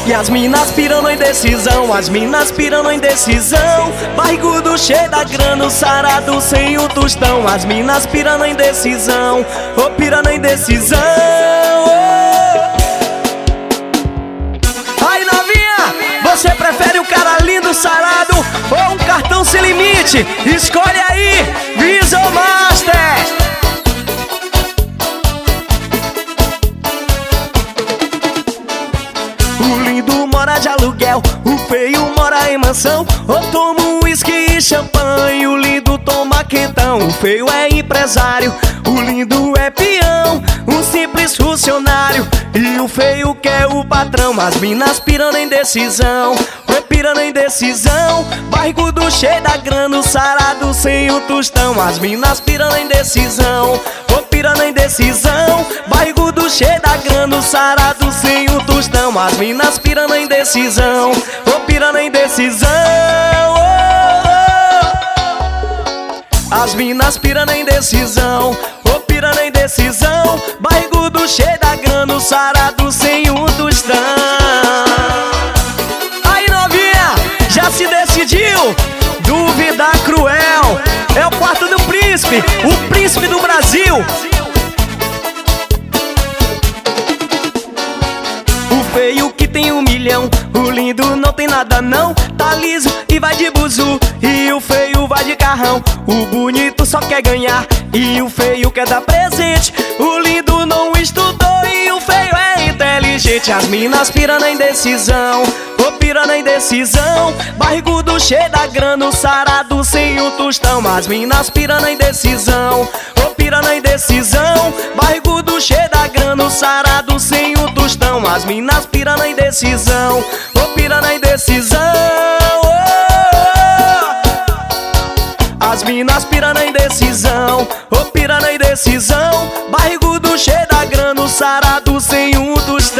E as minas pirando em decisão, as minas pirando em decisão. Barrigudo cheio da grana, sarado sem o tostão. As minas pirando em decisão, ô pirando em decisão. Aí novinha, você prefere um cara lindo, sarado ou um cartão sem limite? Escolhe aí, Visual Master. O lindo mora de aluguel, o feio mora em mansão. Ou toma um uísque e champanhe, o lindo toma quentão. O feio é empresário, o lindo é peão, um simples funcionário. E o feio quer o patrão. As minas pirando em decisão, foi pirando em decisão. Barrigudo cheio da grana, sarado sem o tostão. As minas pirando em decisão, foi pirando em decisão. Barrigudo cheio da grana, sarado sem o tostão. As minas pirando em decisão, foi pirando em decisão. As minas pirando em decisão, ô pirando em decisão. Barrigudo cheio da grana, sarado sem um tostão. Aí novinha, já se decidiu? Dúvida cruel, é o quarto do príncipe, o príncipe do Brasil. O feio que tem 1 milhão, o lindo não tem nada não. Tá liso e vai de buzu, e o feio vai de carrão. O bonito só quer ganhar, e o feio quer dar presente. O lindo não estudou, e o feio é inteligente. As minas pirando em decisão, ô pirando em decisão. Barrigudo cheio da grana, sarado sem o tostão. As minas pirando em decisão, ô pirando em decisão. Barrigudo cheio da grana, sarado sem o tostão. As minas pirando em decisão, ô pirando em decisão. As minas pirando em decisão, ô pirando em decisão. Barrigudo cheio da grana, sarado sem um tostão.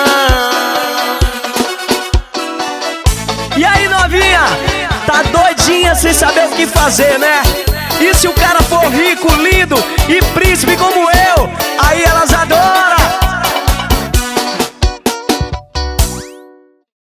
E aí novinha, tá doidinha sem saber o que fazer, né? E se o cara for rico, lindo e príncipe como eu, aí elas adoram.